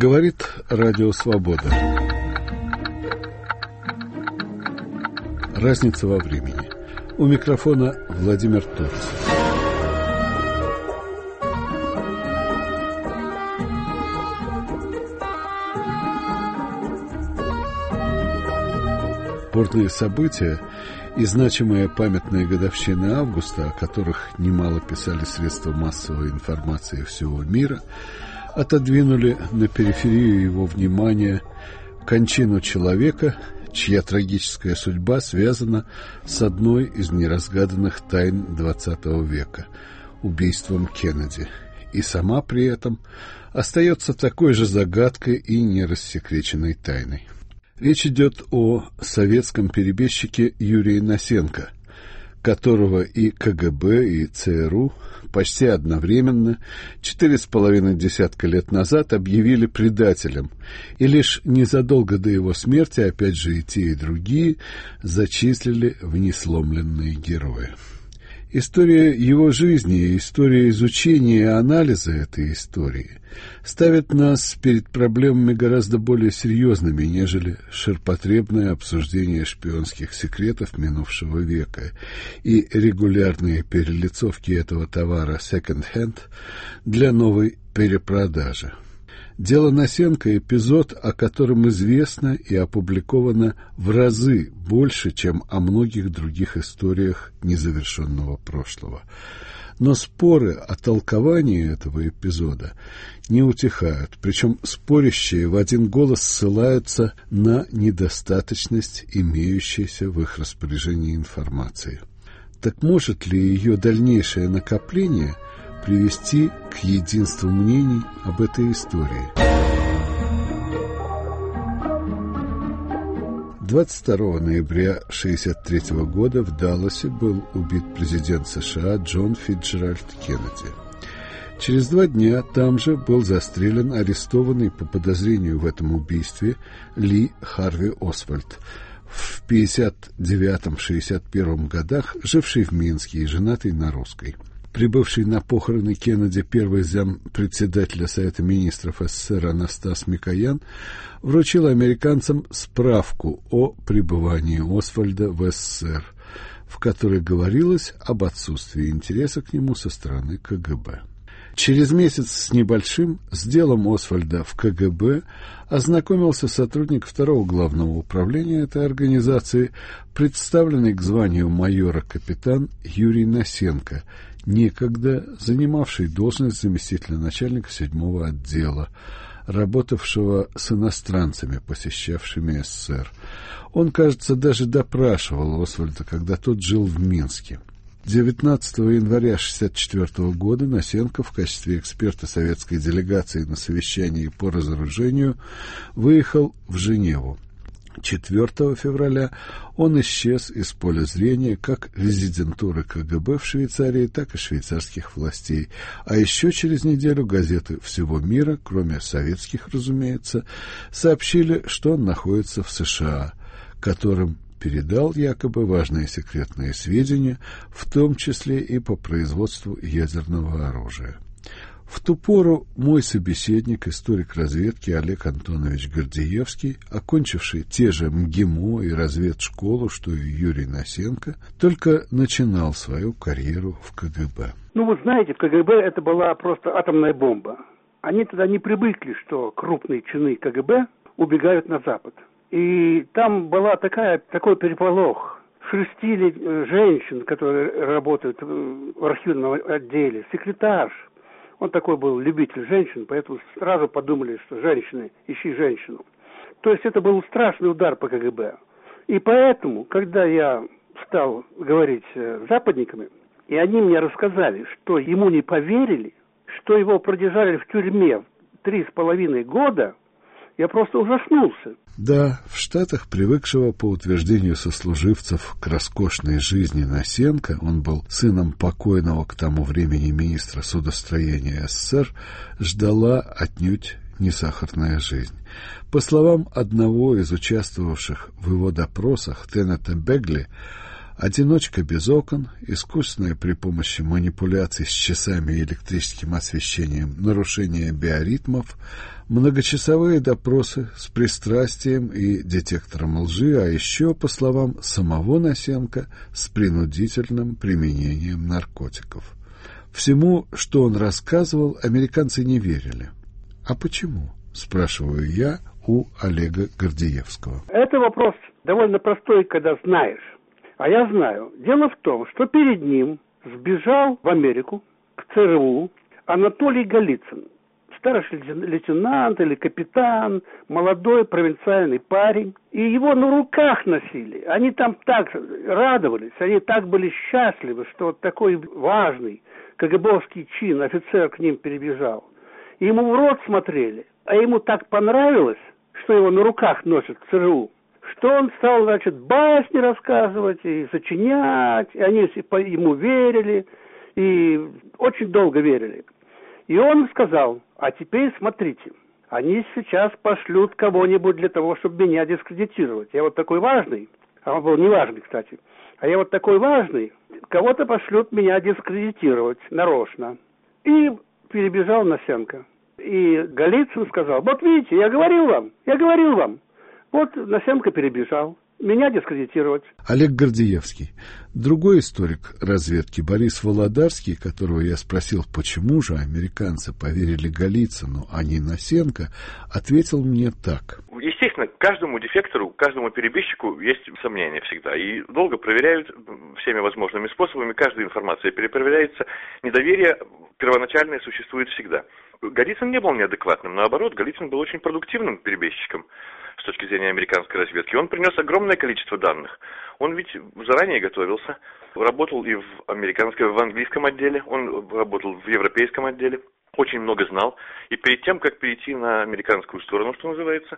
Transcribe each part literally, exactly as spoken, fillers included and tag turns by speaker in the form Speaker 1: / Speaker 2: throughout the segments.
Speaker 1: Говорит Радио Свобода. Разница во времени. У микрофона Владимир Торцев. Бурные события и значимые памятные годовщины августа, о которых немало писали средства массовой информации всего мира, отодвинули на периферию его внимания кончину человека, чья трагическая судьба связана с одной из неразгаданных тайн двадцатого века – убийством Кеннеди, и сама при этом остается такой же загадкой и нерассекреченной тайной. Речь идет о советском перебежчике Юрии Насенко, которого и ка гэ бэ, и цэ эр у почти одновременно, четыре с половиной десятка лет назад, объявили предателем, и лишь незадолго до его смерти, опять же и те, и другие, зачислили в несломленные герои. История его жизни и история изучения и анализа этой истории ставят нас перед проблемами гораздо более серьезными, нежели ширпотребное обсуждение шпионских секретов минувшего века и регулярные перелицовки этого товара секонд-хенд для новой перепродажи. Дело Насенко – эпизод, о котором известно и опубликовано в разы больше, чем о многих других историях незавершенного прошлого. Но споры о толковании этого эпизода не утихают, причем спорящие в один голос ссылаются на недостаточность имеющейся в их распоряжении информации. Так может ли ее дальнейшее накопление привести к единству мнений об этой истории? двадцать второго ноября тысяча девятьсот шестьдесят третьего года в Далласе был убит президент США Джон Фицджеральд Кеннеди. Через два дня там же был застрелен арестованный по подозрению в этом убийстве Ли Харви Освальд, в пятьдесят девятом — шестьдесят первом годах живший в Минске и женатый на русской. Прибывший на похороны Кеннеди первый зампредседателя Совета министров эс эс эс эр Анастас Микоян вручил американцам справку о пребывании Освальда в эс эс эс эр, в которой говорилось об отсутствии интереса к нему со стороны ка гэ бэ. Через месяц с небольшим с делом Освальда в ка гэ бэ ознакомился сотрудник второго главного управления этой организации, представленный к званию майора-капитан Юрий Насенко, некогда занимавший должность заместителя начальника седьмого отдела, работавшего с иностранцами, посещавшими эс эс эс эр. Он, кажется, даже допрашивал Освальда, когда тот жил в Минске. девятнадцатого января тысяча девятьсот шестьдесят четвертого года Насенко в качестве эксперта советской делегации на совещании по разоружению выехал в Женеву. четвертого февраля он исчез из поля зрения как резидентуры ка гэ бэ в Швейцарии, так и швейцарских властей. А еще через неделю газеты всего мира, кроме советских, разумеется, сообщили, что он находится в США, которым передал якобы важные секретные сведения, в том числе и по производству ядерного оружия. В ту пору мой собеседник, историк разведки Олег Антонович Гордеевский, окончивший те же эм гэ эм о и разведшколу, что и Юрий Насенко, только начинал свою карьеру в ка гэ бэ.
Speaker 2: Ну, вы знаете, в ка гэ бэ это была просто атомная бомба. Они тогда не привыкли, что крупные чины ка гэ бэ убегают на Запад. И там была такая, такой переполох. Шерстили женщин, которые работают в архивном отделе, секретарш. Он такой был любитель женщин, поэтому сразу подумали, что женщины, ищи женщину. То есть это был страшный удар по ка гэ бэ. И поэтому, когда я стал говорить с западниками, и они мне рассказали, что ему не поверили, что его продержали в тюрьме три с половиной года, я просто ужаснулся.
Speaker 1: Да, в Штатах, привыкшего, по утверждению сослуживцев, к роскошной жизни Насенко, он был сыном покойного к тому времени министра судостроения эс эс эс эр, ждала отнюдь не сахарная жизнь. По словам одного из участвовавших в его допросах, Теннета Бегли, Одиночка без окон, искусственное при помощи манипуляций с часами и электрическим освещением нарушение биоритмов, многочасовые допросы с пристрастием и детектором лжи, а еще, по словам самого Насенко, с принудительным применением наркотиков. Всему, что он рассказывал, американцы не верили. А почему? Спрашиваю я у Олега Гордеевского.
Speaker 2: Это вопрос довольно простой, когда знаешь. А я знаю. Дело в том, что перед ним сбежал в Америку, к ЦРУ, Анатолий Голицын. Старший лейтенант или капитан, молодой провинциальный парень. И его на руках носили. Они там так радовались, они так были счастливы, что вот такой важный КГБовский чин, офицер к ним перебежал. И ему в рот смотрели. А ему так понравилось, что его на руках носят в ЦРУ, что он стал, значит, басни рассказывать и сочинять, и они ему верили, и очень долго верили. И он сказал: а теперь смотрите, они сейчас пошлют кого-нибудь для того, чтобы меня дискредитировать. Я вот такой важный, а он был неважный, кстати, а я вот такой важный, кого-то пошлют меня дискредитировать нарочно. И перебежал Насенко. И Голицын сказал: вот видите, я говорил вам, я говорил вам. Вот Насенко перебежал. Меня дискредитировать.
Speaker 1: Олег Гордеевский. Другой историк разведки Борис Володарский, которого я спросил, почему же американцы поверили Голицыну, а не Насенко, ответил мне так.
Speaker 3: Естественно, каждому дефектору, каждому перебежчику есть сомнения всегда. И долго проверяют всеми возможными способами. Каждая информация перепроверяется. Недоверие первоначальное существует всегда. Голицын не был неадекватным. Наоборот, Голицын был очень продуктивным перебежчиком с точки зрения американской разведки. Он принес огромное количество данных. Он ведь заранее готовился. Работал и в американском, в английском отделе. Он работал в европейском отделе. Очень много знал. И перед тем, как перейти на американскую сторону, что называется,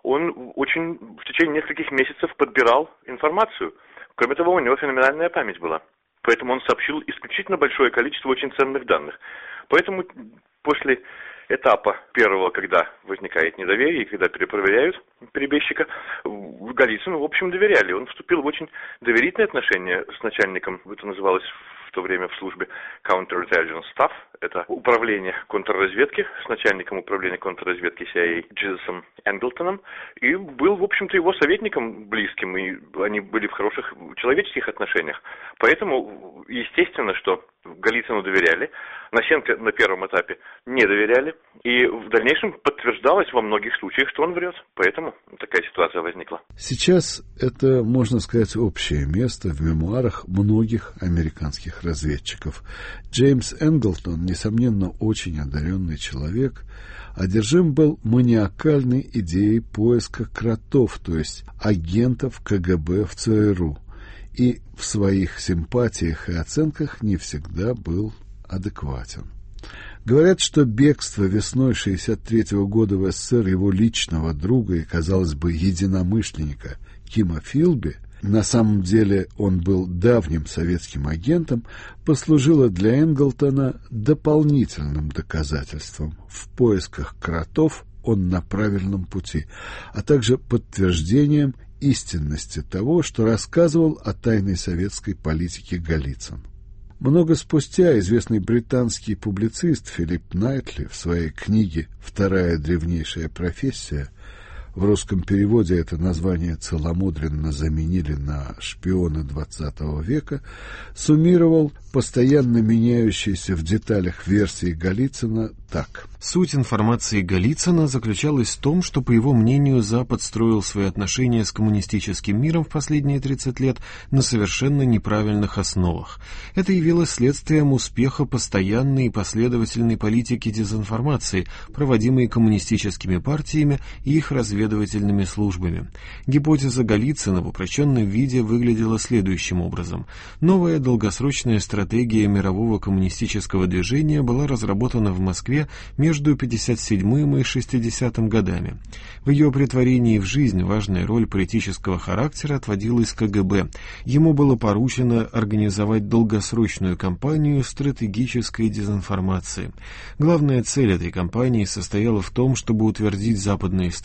Speaker 3: он очень в течение нескольких месяцев подбирал информацию. Кроме того, у него феноменальная память была. Поэтому он сообщил исключительно большое количество очень ценных данных. Поэтому после этапа первого, когда возникает недоверие, и когда перепроверяют перебежчика, Голицыну, в общем, доверяли. Он вступил в очень доверительные отношения с начальником, это называлось в то время в службе Counterintelligence Staff, это управление контрразведки, с начальником управления контрразведки си ай эй Джизесом Энглтоном, и был, в общем-то, его советником близким, и они были в хороших человеческих отношениях. Поэтому, естественно, что Голицыну доверяли, Насенко на первом этапе не доверяли, и в дальнейшем подтверждалось во многих случаях, что он врет. Поэтому такая ситуация возникла.
Speaker 1: Сейчас это, можно сказать, общее место в мемуарах многих американских разведчиков. Джеймс Энглтон, несомненно, очень одаренный человек, одержим был маниакальной идеей поиска кротов, то есть агентов КГБ в ЦРУ, и в своих симпатиях и оценках не всегда был адекватен. Говорят, что бегство весной шестьдесят третьего года в СССР его личного друга и, казалось бы, единомышленника Кима Филби, на самом деле он был давним советским агентом, послужило для Энглтона дополнительным доказательством. В поисках кротов он на правильном пути, а также подтверждением истинности того, что рассказывал о тайной советской политике Голицын. Много спустя известный британский публицист Филипп Найтли в своей книге «Вторая древнейшая профессия», в русском переводе это название целомудренно заменили на «Шпионы двадцатого века», суммировал постоянно меняющиеся в деталях версии Голицына так.
Speaker 4: Суть информации Голицына заключалась в том, что, по его мнению, Запад строил свои отношения с коммунистическим миром в последние тридцать лет на совершенно неправильных основах. Это явилось следствием успеха постоянной и последовательной политики дезинформации, проводимой коммунистическими партиями и их разведывательными службами. Гипотеза Голицына в упрощенном виде выглядела следующим образом. Новая долгосрочная стратегия мирового коммунистического движения была разработана в Москве между пятьдесят седьмым и шестидесятым годами. В ее претворении в жизнь важная роль политического характера отводилась КГБ. Ему было поручено организовать долгосрочную кампанию стратегической дезинформации. Главная цель этой кампании состояла в том, чтобы утвердить западные страны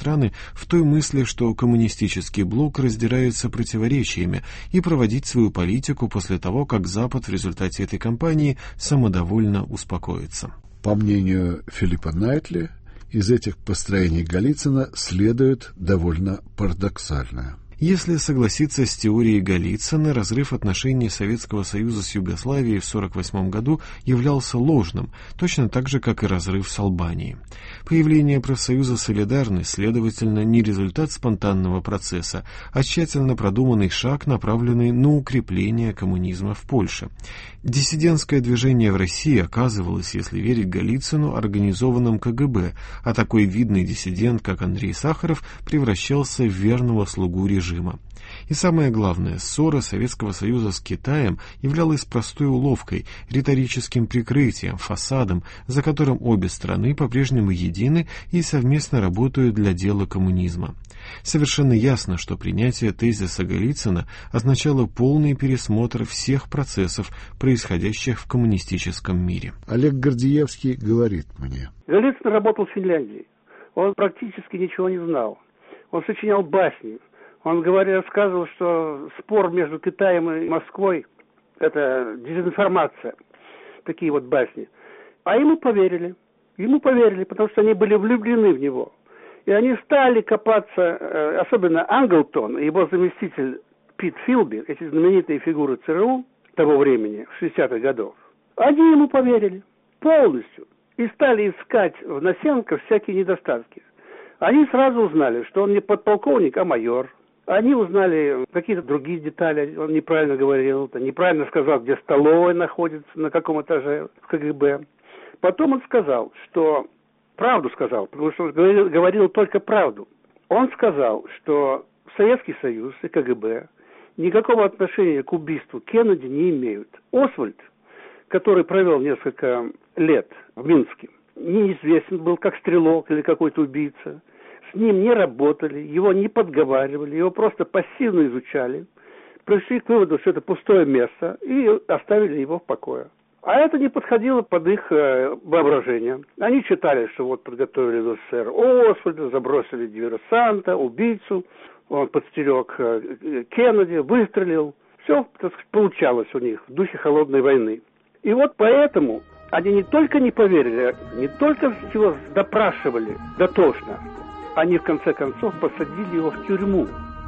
Speaker 4: в той мысли, что коммунистический блок раздирается противоречиями, и проводить свою политику после того, как Запад в результате этой кампании самодовольно успокоится.
Speaker 1: По мнению Филиппа Найтли, из этих построений Голицына следует довольно парадоксальное.
Speaker 4: Если согласиться с теорией Голицына, разрыв отношений Советского Союза с Югославией в сорок восьмом году являлся ложным, точно так же, как и разрыв с Албанией. Появление профсоюза «Солидарность», следовательно, не результат спонтанного процесса, а тщательно продуманный шаг, направленный на укрепление коммунизма в Польше. Диссидентское движение в России оказывалось, если верить Голицыну, организованным ка гэ бэ, а такой видный диссидент, как Андрей Сахаров, превращался в верного слугу режима. И самое главное, ссора Советского Союза с Китаем являлась простой уловкой, риторическим прикрытием, фасадом, за которым обе страны по-прежнему едины и совместно работают для дела коммунизма. Совершенно ясно, что принятие тезиса Голицына означало полный пересмотр всех процессов, происходящих в коммунистическом мире.
Speaker 1: Олег Гордеевский говорит мне.
Speaker 2: Голицын работал в Финляндии. Он практически ничего не знал. Он сочинял басни. Он, говоря, рассказывал, что спор между Китаем и Москвой – это дезинформация. Такие вот басни. А ему поверили. Ему поверили, потому что они были влюблены в него. И они стали копаться, особенно Англтон и его заместитель Пит Филби, эти знаменитые фигуры цэ эр у того времени, шестидесятых годов. Они ему поверили полностью. И стали искать в Насенко всякие недостатки. Они сразу узнали, что он не подполковник, а майор. Они узнали какие-то другие детали, он неправильно говорил, неправильно сказал, где столовая находится, на каком этаже в ка гэ бэ. Потом он сказал, что... Правду сказал, потому что он говорил, говорил только правду. Он сказал, что Советский Союз и ка гэ бэ никакого отношения к убийству Кеннеди не имеют. Освальд, который провел несколько лет в Минске, неизвестен был как стрелок или какой-то убийца. С ним не работали, его не подговаривали, его просто пассивно изучали, пришли к выводу, что это пустое место, и оставили его в покое. А это не подходило под их э, воображение. Они читали, что вот подготовили в эс эс эс эр Освальда, забросили диверсанта, убийцу, он подстерег э, Кеннеди, выстрелил. Все, так сказать, получалось у них в духе холодной войны. И вот поэтому они не только не поверили, не только его допрашивали дотошно, они в конце концов посадили его в тюрьму.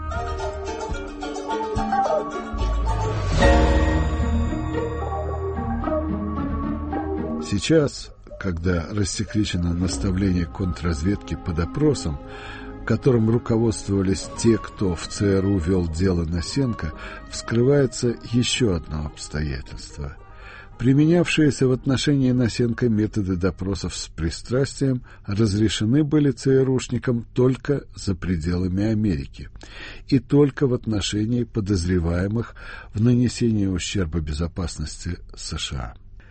Speaker 1: Сейчас, когда рассекречено наставление контрразведки по допросам, которым руководствовались те, кто в цэ эр у вел дело Насенко, вскрывается еще одно обстоятельство. Применявшиеся в отношении Насенко методы допросов с пристрастием разрешены были цэ эр ушникам только за пределами Америки и только в отношении подозреваемых в нанесении ущерба безопасности США.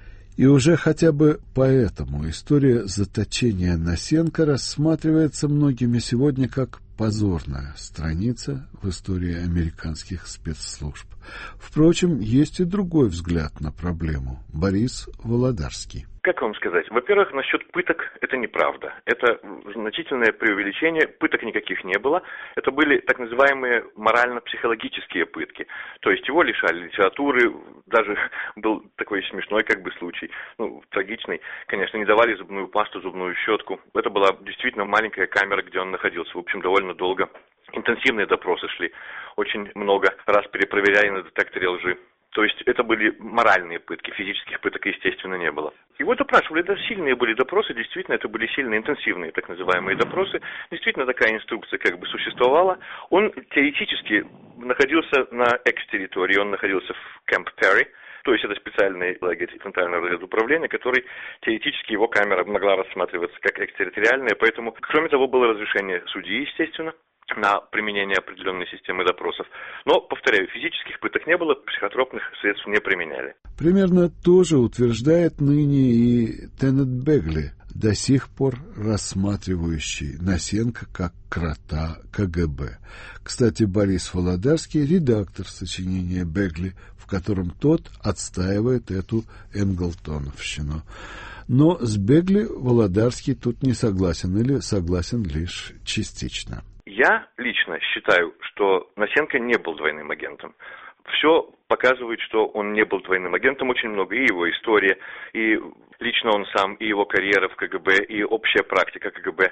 Speaker 1: И уже хотя бы поэтому история заточения Насенко рассматривается многими сегодня как позорная страница в истории американских спецслужб. Впрочем, есть и другой взгляд на проблему. Борис Володарский.
Speaker 3: Как вам сказать? Во-первых, насчет пыток это неправда. Это значительное преувеличение. Пыток никаких не было. Это были так называемые морально-психологические пытки. То есть его лишали литературы. Даже был такой смешной как бы случай. Ну, трагичный. Конечно, не давали зубную пасту, зубную щетку. Это была действительно маленькая камера, где он находился. В общем, довольно долго. Интенсивные допросы шли. Очень много раз перепроверяли на детекторе лжи. То есть это были моральные пытки, физических пыток, естественно, не было. Его допрашивали, да, сильные были допросы, действительно, это были сильные, интенсивные, так называемые допросы. Действительно, такая инструкция как бы существовала. Он теоретически находился на экс-территории, он находился в Кэмп Перри, то есть это специальный лагерь Центрального разведуправления, который теоретически его камера могла рассматриваться как экстерриториальная, поэтому, кроме того, было разрешение судьи, естественно, на применение определенной системы допросов. Но, повторяю, физических пыток не было, психотропных средств не применяли.
Speaker 1: Примерно то же утверждает ныне и Теннет Бегли, до сих пор рассматривающий Насенко как крота ка гэ бэ. Кстати, Борис Володарский — редактор сочинения Бегли, в котором тот отстаивает эту Энглтоновщину. Но с Бегли Володарский тут не согласен или согласен лишь частично.
Speaker 3: Я лично считаю, что Насенко не был двойным агентом. Все показывает, что он не был двойным агентом очень много. И его история, и лично он сам, и его карьера в КГБ, и общая практика КГБ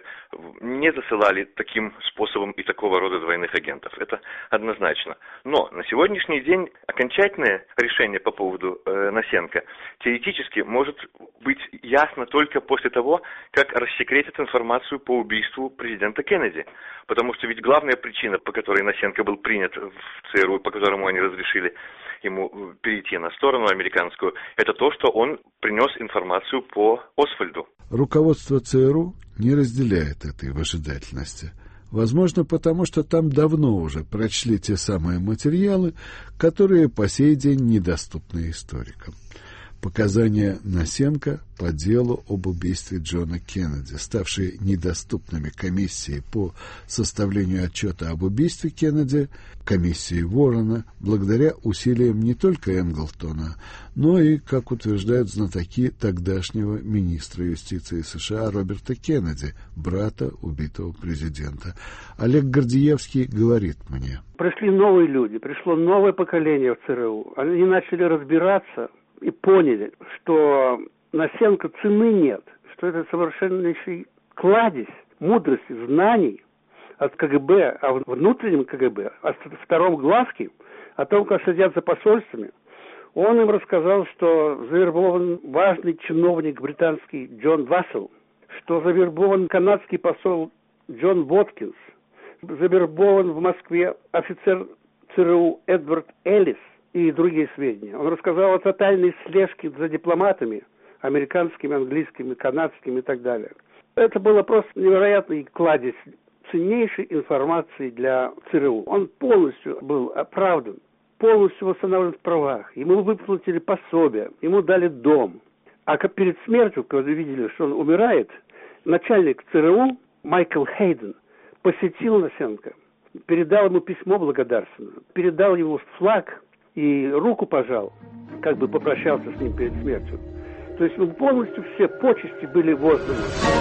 Speaker 3: не засылали таким способом и такого рода двойных агентов. Это однозначно. Но на сегодняшний день окончательное решение по поводу э, Насенко теоретически может быть ясно только после того, как рассекретят информацию по убийству президента Кеннеди. Потому что ведь главная причина, по которой Насенко был принят в ЦРУ, по которому они разрешили ему перейти на сторону американскую, это то, что он принес информацию по Освальду.
Speaker 1: Руководство ЦРУ не разделяет этой выжидательности. Возможно, потому что там давно уже прочли те самые материалы, которые по сей день недоступны историкам. Показания Насенко по делу об убийстве Джона Кеннеди, ставшие недоступными комиссией по составлению отчета об убийстве Кеннеди, комиссии Уоррена, благодаря усилиям не только Энглтона, но и, как утверждают знатоки, тогдашнего министра юстиции США Роберта Кеннеди, брата убитого президента. Олег Гордеевский говорит мне:
Speaker 2: пришли новые люди, пришло новое поколение в ЦРУ. Они начали разбираться и поняли, что Насенко цены нет, что это совершеннейший кладезь мудрости, знаний от КГБ, а в внутреннем КГБ, о втором глазке, о том, как следят за посольствами. Он им рассказал, что завербован важный чиновник британский Джон Вассел, что завербован канадский посол Джон Воткинс, завербован в Москве офицер ЦРУ Эдвард Эллис, и другие сведения. Он рассказал о тотальной слежке за дипломатами, американскими, английскими, канадскими и так далее. Это было просто невероятный кладезь ценнейшей информации для ЦРУ. Он полностью был оправдан, полностью восстановлен в правах. Ему выплатили пособие, ему дали дом. А перед смертью, когда видели, что он умирает, начальник ЦРУ Майкл Хейден посетил Насенко, передал ему письмо благодарственное, передал ему флаг и руку пожал, как бы попрощался с ним перед смертью. То есть, ну, полностью все почести были возданы.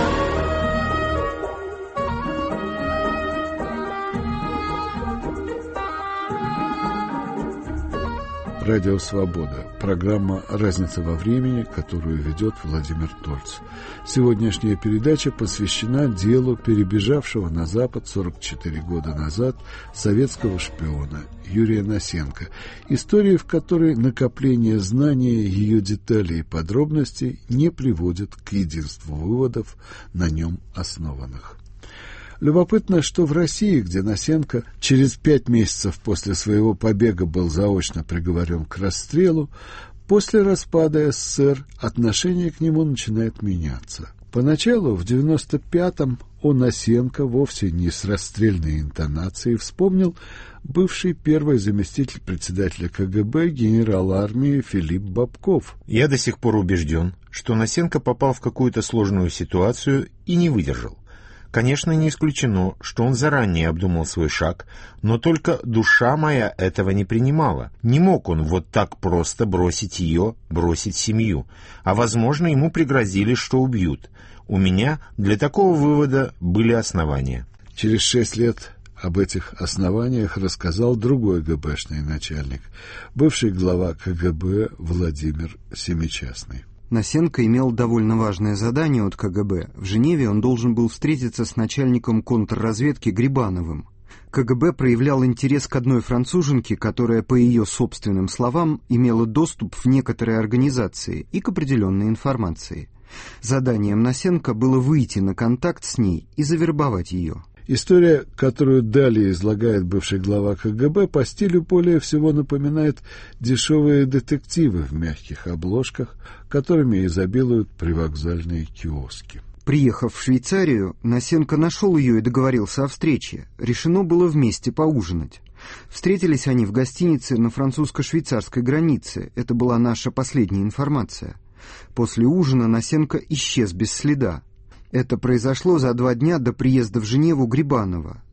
Speaker 1: Радио «Свобода». Программа «Разница во времени», которую ведет Владимир Тольц. Сегодняшняя передача посвящена делу перебежавшего на Запад сорок четыре года назад советского шпиона Юрия Насенко, истории, в которой накопление знания, ее деталей и подробностей не приводит к единству выводов, на нем основанных. Любопытно, что в России, где Насенко через пять месяцев после своего побега был заочно приговорен к расстрелу, после распада СССР отношение к нему начинает меняться. Поначалу, в девяносто пятом, о Насенко вовсе не с расстрельной интонацией вспомнил бывший первый заместитель председателя КГБ генерал армии Филипп Бобков.
Speaker 5: Я до сих пор убежден, что Насенко попал в какую-то сложную ситуацию и не выдержал. Конечно, не исключено, что он заранее обдумал свой шаг, но только душа моя этого не принимала. Не мог он вот так просто бросить ее, бросить семью. А, возможно, ему пригрозили, что убьют. У меня для такого вывода были основания.
Speaker 1: Через шесть лет об этих основаниях рассказал другой ГБшный начальник, бывший глава КГБ Владимир Семичастный.
Speaker 6: Насенко имел довольно важное задание от КГБ. В Женеве он должен был встретиться с начальником контрразведки Грибановым. КГБ проявлял интерес к одной француженке, которая, по ее собственным словам, имела доступ в некоторые организации и к определенной информации. Заданием Насенко было выйти на контакт с ней и завербовать ее.
Speaker 1: История, которую далее излагает бывший глава КГБ, по стилю более всего напоминает дешевые детективы в мягких обложках, которыми изобилуют привокзальные киоски.
Speaker 6: Приехав в Швейцарию, Насенко нашел ее и договорился о встрече. Решено было вместе поужинать. Встретились они в гостинице на французско-швейцарской границе. Это была наша последняя информация. После ужина Насенко исчез без следа. Это произошло за два дня до приезда в Женеву Грибанова.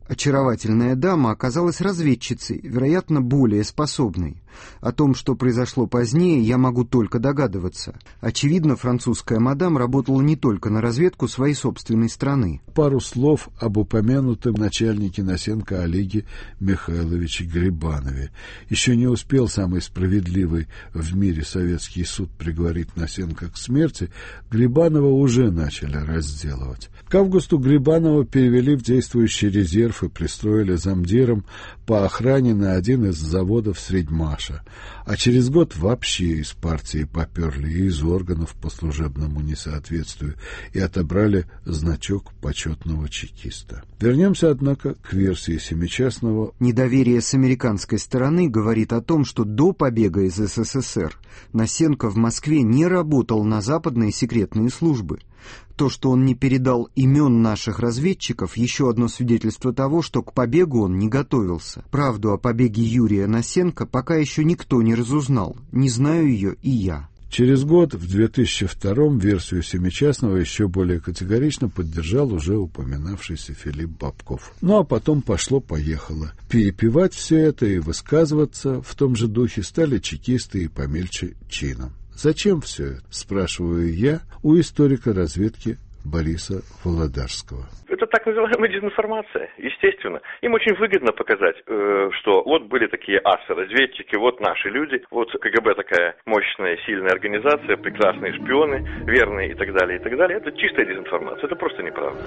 Speaker 6: Очаровательная дама оказалась разведчицей, вероятно, более способной. О том, что произошло позднее, я могу только догадываться. Очевидно, французская мадам работала не только на разведку своей собственной страны.
Speaker 1: Пару слов об упомянутом начальнике Насенко Олеге Михайловиче Грибанове. Еще не успел самый справедливый в мире советский суд приговорить Насенко к смерти, Грибанова уже начали разделывать. К августу Грибанова перевели в действующий резерв и пристроили замдиром по охране на один из заводов Средьмаша, а через год вообще из партии поперли и из органов по служебному несоответствию и отобрали значок почетного чекиста. Вернемся, однако, к версии Семичастного.
Speaker 6: Недоверие с американской стороны говорит о том, что до побега из СССР Насенко в Москве не работал на западные секретные службы. То, что он не передал имен наших разведчиков, еще одно свидетельство того, что к побегу он не готовился. Правду о побеге Юрия Насенко пока еще никто не разузнал, не знаю ее и я.
Speaker 1: Через год, в две тысячи втором, версию Семичастного еще более категорично поддержал уже упоминавшийся Филипп Бобков. Ну а потом пошло-поехало. Перепевать все это и высказываться в том же духе стали чекисты и помельче чином. Зачем все это, спрашиваю я у историка разведки Бориса Володарского.
Speaker 3: Это так называемая дезинформация, естественно. Им очень выгодно показать, э, что вот были такие асы-разведчики, вот наши люди, вот КГБ такая мощная, сильная организация, прекрасные шпионы, верные и так далее, и так далее. Это чистая дезинформация, это просто неправда.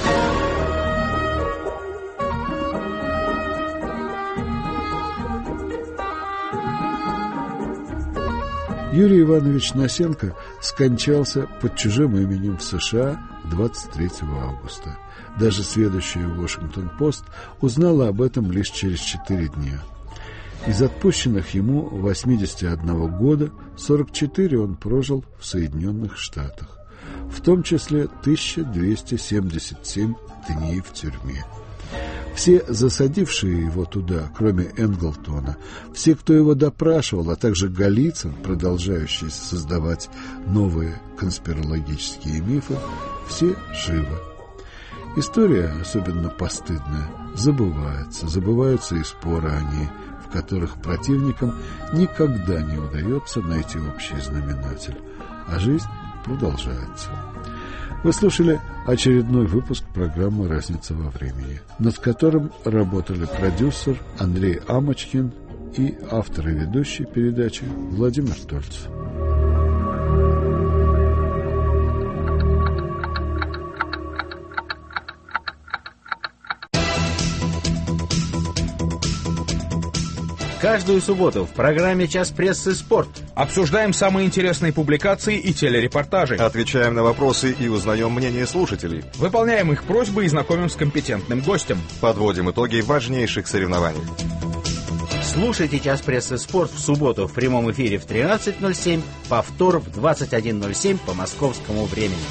Speaker 1: Юрий Иванович Насенко скончался под чужим именем в США двадцать третьего августа. Даже следующая «Вашингтон-Пост» узнала об этом лишь через четыре дня. Из отпущенных ему восьмидесяти одного года сорок четыре он прожил в Соединенных Штатах, в том числе тысяча двести семьдесят семь дней в тюрьме. Все засадившие его туда, кроме Энглтона, все, кто его допрашивал, а также Голицын, продолжающий создавать новые конспирологические мифы, все живы. История, особенно постыдная, забывается, забываются и споры о ней, в которых противникам никогда не удается найти общий знаменатель, а жизнь продолжается. Вы слушали очередной выпуск программы «Разница во времени», над которым работали продюсер Андрей Амочкин и автор и ведущий передачи Владимир Тольцев.
Speaker 7: Каждую субботу в программе «Час прессы. Спорт»
Speaker 8: обсуждаем самые интересные публикации и телерепортажи.
Speaker 9: Отвечаем на вопросы и узнаем мнение слушателей.
Speaker 8: Выполняем их просьбы и знакомим с компетентным гостем.
Speaker 9: Подводим итоги важнейших соревнований.
Speaker 7: Слушайте «Час прессы. Спорт» в субботу в прямом эфире в тринадцать ноль семь, повтор в двадцать один ноль семь по московскому времени.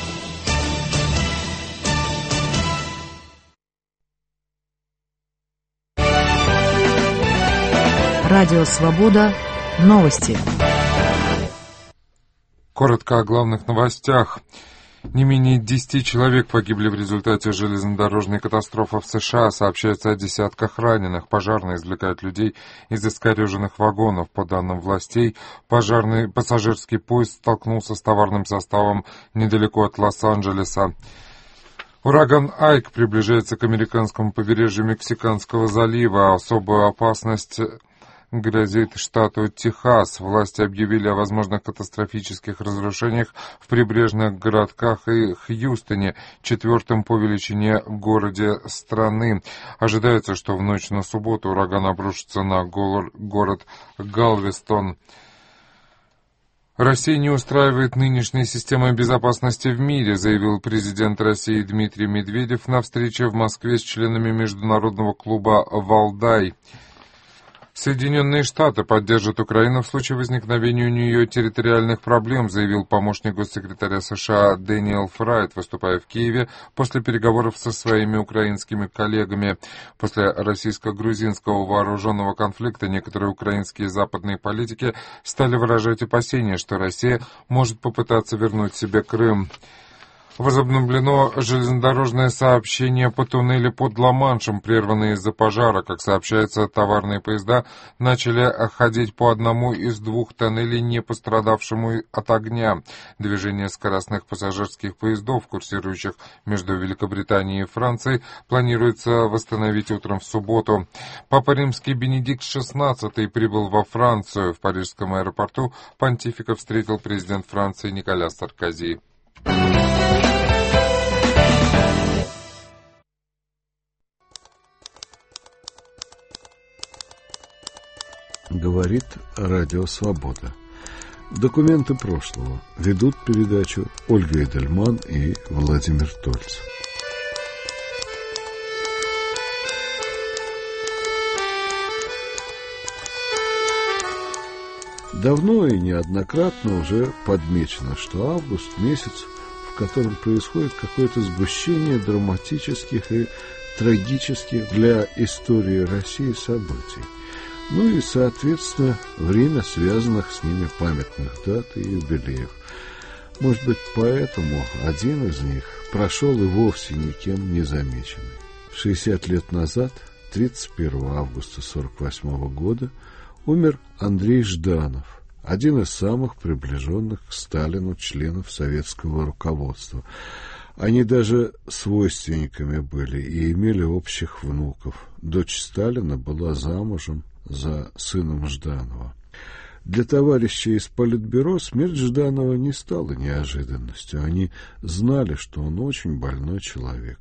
Speaker 10: Радио «Свобода». Новости.
Speaker 11: Коротко о главных новостях. Не менее десяти человек погибли в результате железнодорожной катастрофы в США. Сообщается о десятках раненых. Пожарные извлекают людей из искореженных вагонов. По данным властей, пожарный пассажирский поезд столкнулся с товарным составом недалеко от Лос-Анджелеса. Ураган Айк приближается к американскому побережью Мексиканского залива. Особую опасность грозит штату Техас. Власти объявили о возможных катастрофических разрушениях в прибрежных городках и Хьюстоне, четвертом по величине городе страны. Ожидается, что в ночь на субботу ураган обрушится на город Галвестон. Россия не устраивает нынешняя система безопасности в мире, заявил президент России Дмитрий Медведев на встрече в Москве с членами международного клуба «Валдай». Соединенные Штаты поддержат Украину в случае возникновения у нее территориальных проблем, заявил помощник госсекретаря США Дэниел Фрайт, выступая в Киеве после переговоров со своими украинскими коллегами. После российско-грузинского вооруженного конфликта некоторые украинские западные политики стали выражать опасения, что Россия может попытаться вернуть себе Крым. Возобновлено железнодорожное сообщение по туннелю под Ла-Маншем, прерванное из-за пожара. Как сообщается, товарные поезда начали ходить по одному из двух тоннелей, не пострадавшему от огня. Движение скоростных пассажирских поездов, курсирующих между Великобританией и Францией, планируется восстановить утром в субботу. Папа Римский Бенедикт шестнадцатый прибыл во Францию. В парижском аэропорту понтифика встретил президент Франции Николя Саркози.
Speaker 1: Говорит Радио Свобода. Документы прошлого. Ведут передачу Ольга Эдельман и Владимир Тольц. Давно и неоднократно уже подмечено, что август – месяц, в котором происходит какое-то сгущение драматических и трагических для истории России событий. Ну и, соответственно, время связанных с ними памятных дат и юбилеев. Может быть, поэтому один из них прошел и вовсе никем не замеченный. шестьдесят лет назад, тридцать первого августа сорок восьмого года, умер Андрей Жданов, один из самых приближенных к Сталину членов советского руководства. Они даже свойственниками были и имели общих внуков. Дочь Сталина была замужем за сыном Жданова. Для товарищей из Политбюро смерть Жданова не стала неожиданностью. Они знали, что он очень больной человек.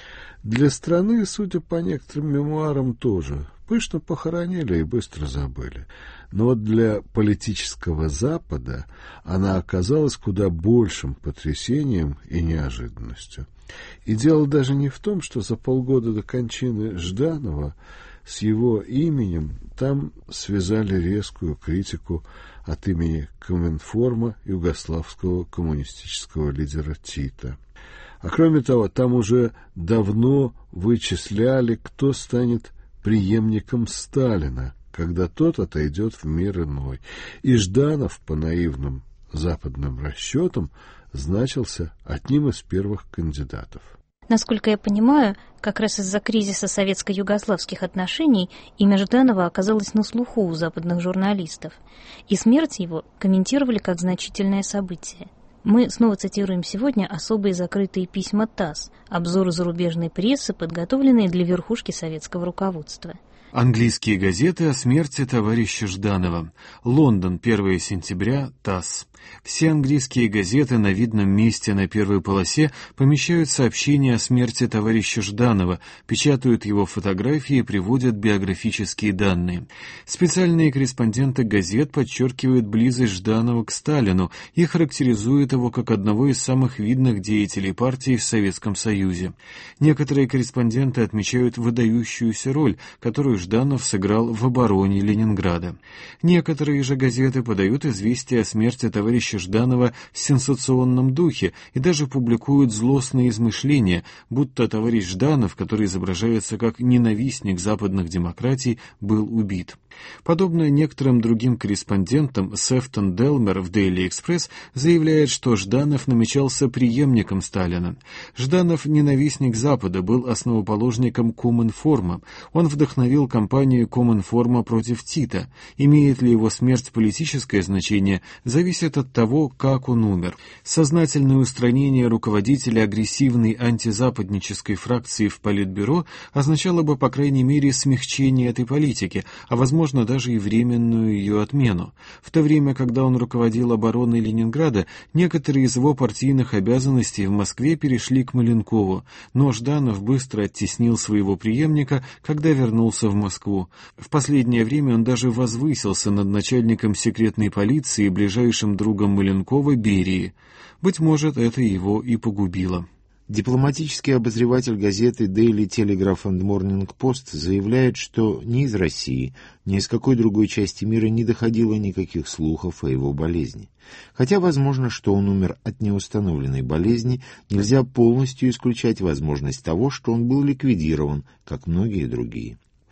Speaker 1: Для страны, судя по некоторым мемуарам, тоже. Пышно похоронили и быстро забыли. Но вот для политического Запада она оказалась куда большим потрясением и неожиданностью. И дело даже не в том, что за полгода до кончины Жданова с его именем там связали резкую критику от имени Коминформа югославского коммунистического лидера Тита. А кроме того, там уже давно вычисляли, кто станет преемником Сталина, когда тот отойдет в мир иной. И Жданов, по наивным западным расчетам, значился одним из первых кандидатов.
Speaker 12: Насколько я понимаю, как раз из-за кризиса советско-югославских отношений имя Жданова оказалось на слуху у западных журналистов, и смерть его комментировали как значительное событие. Мы снова цитируем сегодня особые закрытые письма ТАСС, обзоры зарубежной прессы, подготовленные для верхушки советского руководства.
Speaker 4: Английские газеты о смерти товарища Жданова. Лондон, первого сентября, ТАСС. Все английские газеты на видном месте на первой полосе помещают сообщения о смерти товарища Жданова, печатают его фотографии и приводят биографические данные. Специальные корреспонденты газет подчеркивают близость Жданова к Сталину и характеризуют его как одного из самых видных деятелей партии в Советском Союзе. Некоторые корреспонденты отмечают выдающуюся роль, которую Жданов сыграл в обороне Ленинграда. Некоторые же газеты подают известия о смерти товарища Жданова в сенсационном духе и даже публикуют злостные измышления, будто товарищ Жданов, который изображается как ненавистник западных демократий, был убит. Подобно некоторым другим корреспондентам, Сефтон Делмер в Daily Express заявляет, что Жданов намечался преемником Сталина. Жданов, ненавистник Запада, был основоположником Коминформа. Он вдохновил кампанию Коминформа против Тита. Имеет ли его смерть политическое значение, зависит от того, как он умер. Сознательное устранение руководителя агрессивной антизападнической фракции в Политбюро означало бы, по крайней мере, смягчение этой политики, а возможно, даже и временную ее отмену. В то время, когда он руководил обороной Ленинграда, некоторые из его партийных обязанностей в Москве перешли к Маленкову, но Жданов быстро оттеснил своего преемника, когда вернулся в Москву. В последнее время он даже возвысился над начальником секретной полиции и ближайшим другом Маленкова Берии. Быть может, это его и погубило.
Speaker 5: Дипломатический обозреватель газеты Daily Telegraph and Morning Post заявляет, что ни из России, ни из какой другой части мира не доходило никаких слухов о его болезни. Хотя возможно, что он умер от неустановленной болезни, нельзя полностью исключать возможность того, что он был ликвидирован, как многие другие.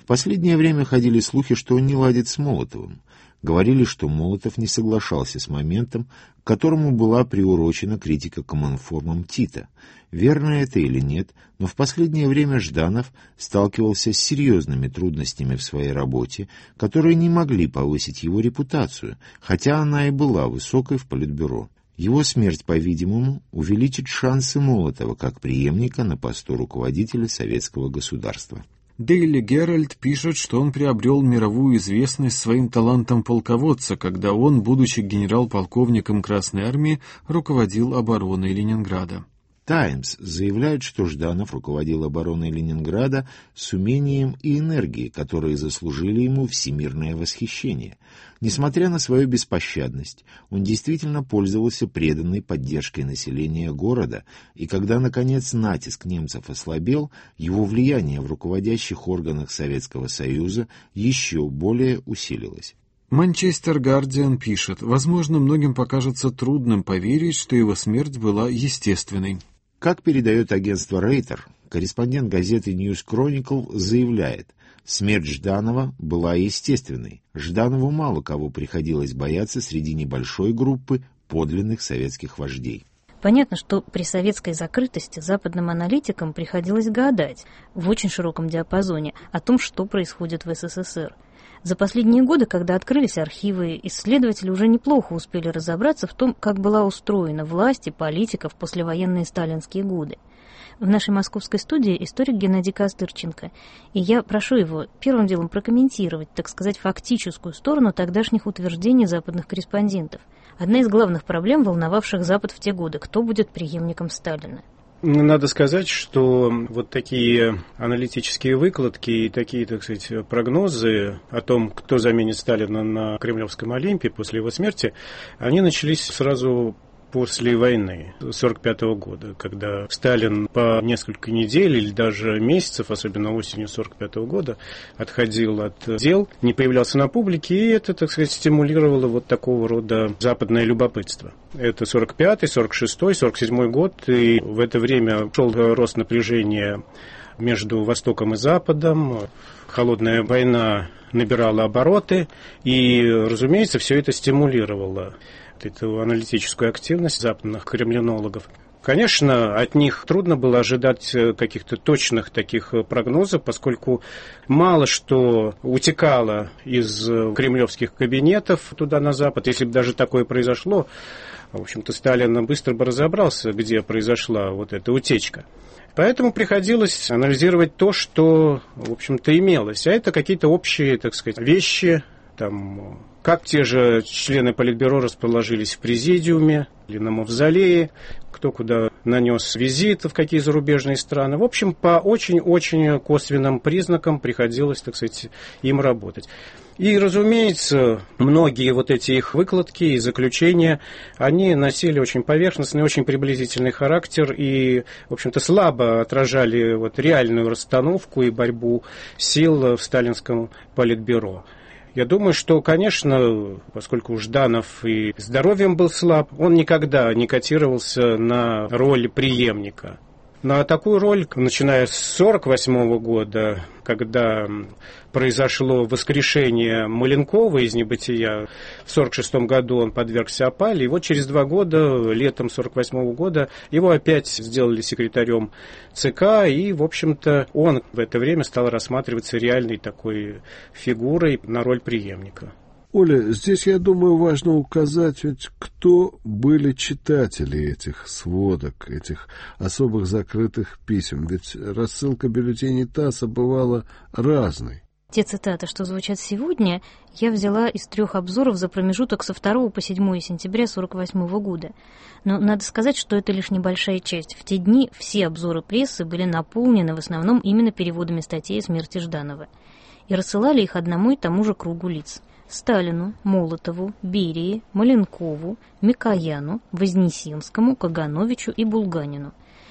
Speaker 5: В последнее время ходили слухи, что он не ладит с Молотовым. Говорили, что Молотов не соглашался с моментом, к которому была приурочена критика коминформом Тита. Верно это или нет, но в последнее время Жданов сталкивался с серьезными трудностями в своей работе, которые не могли повысить его репутацию, хотя она и была высокой в Политбюро. Его смерть, по-видимому, увеличит шансы Молотова как преемника на посту руководителя советского государства.
Speaker 4: Дейли Геральд пишет, что он приобрел мировую известность своим талантом полководца, когда он, будучи генерал-полковником Красной Армии, руководил обороной Ленинграда.
Speaker 5: «Таймс» заявляет, что Жданов руководил обороной Ленинграда с умением и энергией, которые заслужили ему всемирное восхищение. Несмотря на свою беспощадность, он действительно пользовался преданной поддержкой населения города, и когда, наконец, натиск немцев ослабел, его влияние в руководящих органах Советского Союза еще более усилилось.
Speaker 4: Манчестер Гардиан пишет, возможно, многим покажется трудным поверить, что его смерть была естественной.
Speaker 5: Как передает агентство Рейтер, корреспондент газеты News Chronicle заявляет, смерть Жданова была естественной. Жданову мало кого приходилось бояться среди небольшой группы подлинных советских вождей.
Speaker 12: Понятно, что при советской закрытости западным аналитикам приходилось гадать в очень широком диапазоне о том, что происходит в СССР. За последние годы, когда открылись архивы, исследователи уже неплохо успели разобраться в том, как была устроена власть и политика в послевоенные сталинские годы. В нашей московской студии историк Геннадий Костырченко, и я прошу его первым делом прокомментировать, так сказать, фактическую сторону тогдашних утверждений западных корреспондентов. Одна из главных проблем, волновавших Запад в те годы, кто будет преемником Сталина.
Speaker 13: Надо сказать, что вот такие аналитические выкладки и такие, так сказать, прогнозы о том, кто заменит Сталина на Кремлевском Олимпе после его смерти, они начались сразу после войны сорок пятого года, когда Сталин по несколько недель или даже месяцев, особенно осенью сорок пятого года, отходил от дел, не появлялся на публике, и это, так сказать, стимулировало вот такого рода западное любопытство. Это сорок пятый, сорок шестой, сорок седьмой год, и в это время шел рост напряжения между Востоком и Западом, холодная война набирала обороты, и, разумеется, все это стимулировало эту аналитическую активность западных кремлинологов. Конечно, от них трудно было ожидать каких-то точных таких прогнозов, поскольку мало что утекало из кремлевских кабинетов туда на Запад. Если бы даже такое произошло, в общем-то, Сталин быстро бы разобрался, где произошла вот эта утечка. Поэтому приходилось анализировать то, что, в общем-то, имелось. А это какие-то общие, так сказать, вещи, там, как те же члены Политбюро расположились в президиуме или на мавзолее, кто куда нанес визит, в какие зарубежные страны. В общем, по очень-очень косвенным признакам приходилось, так сказать, им работать. И, разумеется, многие вот эти их выкладки и заключения, они носили очень поверхностный, очень приблизительный характер и, в общем-то, слабо отражали вот реальную расстановку и борьбу сил в сталинском Политбюро. Я думаю, что, конечно, поскольку Жданов и здоровьем был слаб, он никогда не котировался на роль преемника. На такую роль, начиная с сорок восьмого года, когда произошло воскрешение Маленкова из небытия, в сорок шестом году он подвергся опале, и вот через два года, летом сорок восьмого года, его опять сделали секретарем ЦК, и, в общем-то, он в это время стал рассматриваться реальной такой фигурой на роль преемника.
Speaker 1: Оля, здесь, я думаю, важно указать, ведь кто были читатели этих сводок, этих особых закрытых писем, ведь рассылка бюллетеней ТАССа бывала разной.
Speaker 12: Те цитаты, что звучат сегодня, я взяла из трех обзоров за промежуток со второго по седьмое сентября сорок восьмого года. Но надо сказать, что это лишь небольшая часть. В те дни все обзоры прессы были наполнены в основном именно переводами статей о смерти Жданова. И рассылали их одному и тому же кругу лиц. Сталину, Молотову, Берии, Маленкову, Микояну, Вознесенскому, Кагановичу и Булганину.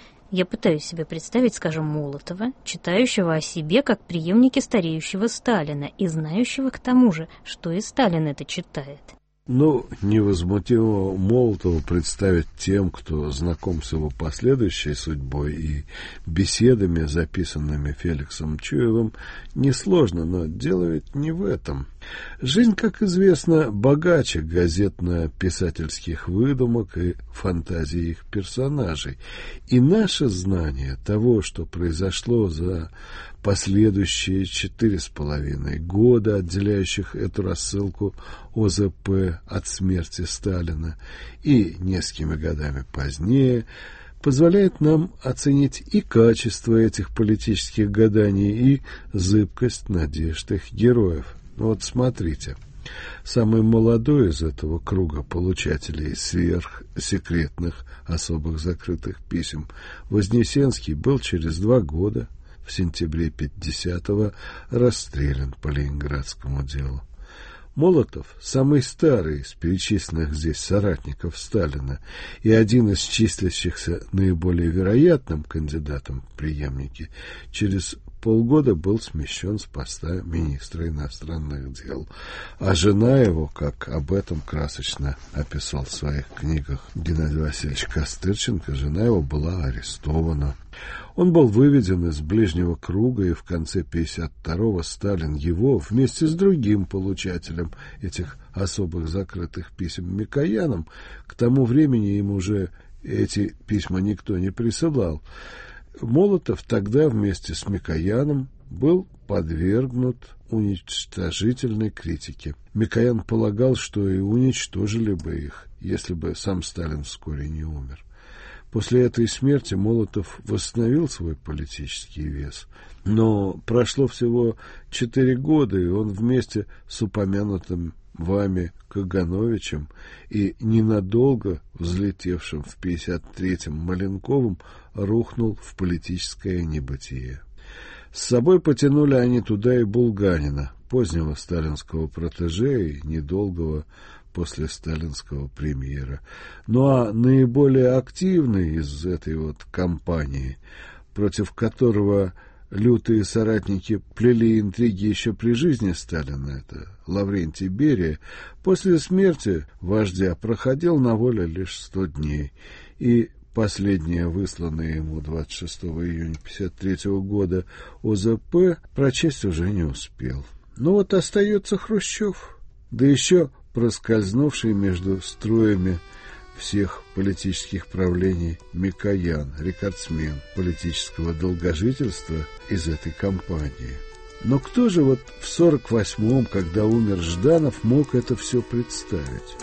Speaker 12: Я пытаюсь себе представить, скажем, Молотова, читающего о себе как преемнике стареющего Сталина и знающего к тому же, что и Сталин это читает.
Speaker 1: Ну, невозмутимого Молотова представить тем, кто знаком с его последующей судьбой и беседами, записанными Феликсом Чуевым, несложно, но дело ведь не в этом. Жизнь, как известно, богаче газетно-писательских выдумок и фантазий их персонажей. И наше знание того, что произошло за последующие четыре с половиной года, отделяющих эту рассылку О Зэ Пэ от смерти Сталина, и несколькими годами позднее, позволяет нам оценить и качество этих политических гаданий, и зыбкость надежд их героев. Вот смотрите. Самый молодой из этого круга получателей сверхсекретных особых закрытых писем, Вознесенский, был через два года, в сентябре пятидесятого, расстрелян по Ленинградскому делу. Молотов, самый старый из перечисленных здесь соратников Сталина и один из числящихся наиболее вероятным кандидатом в преемники, через полгода был смещен с поста министра иностранных дел, а жена его, как об этом красочно описал в своих книгах Геннадий Васильевич Костырченко, жена его была арестована. Он был выведен из ближнего круга, и в конце пятьдесят второго Сталин его вместе с другим получателем этих особых закрытых писем Микояном, к тому времени им уже эти письма никто не присылал, Молотов тогда вместе с Микояном был подвергнут уничтожительной критике. Микоян полагал, что и уничтожили бы их, если бы сам Сталин вскоре не умер. После этой смерти Молотов восстановил свой политический вес, но прошло всего четыре года, и он вместе с упомянутым вами Кагановичем и ненадолго взлетевшим в пятьдесят третьем Маленковым рухнул в политическое небытие. С собой потянули они туда и Булганина, позднего сталинского протеже и недолгого после сталинского премьера. Ну а наиболее активный из этой вот кампании, против которого лютые соратники плели интриги еще при жизни Сталина, это Лаврентий Берия, после смерти вождя проходил на воле лишь сто дней, и последнее высланное ему двадцать шестого июня пятьдесят третьего года О Зэ Пэ прочесть уже не успел. Ну вот остается Хрущев, да еще проскользнувший между строями всех политических правлений Микоян, рекордсмен политического долгожительства из этой кампании. Но кто же вот в сорок восьмом, когда умер Жданов, мог это все представить?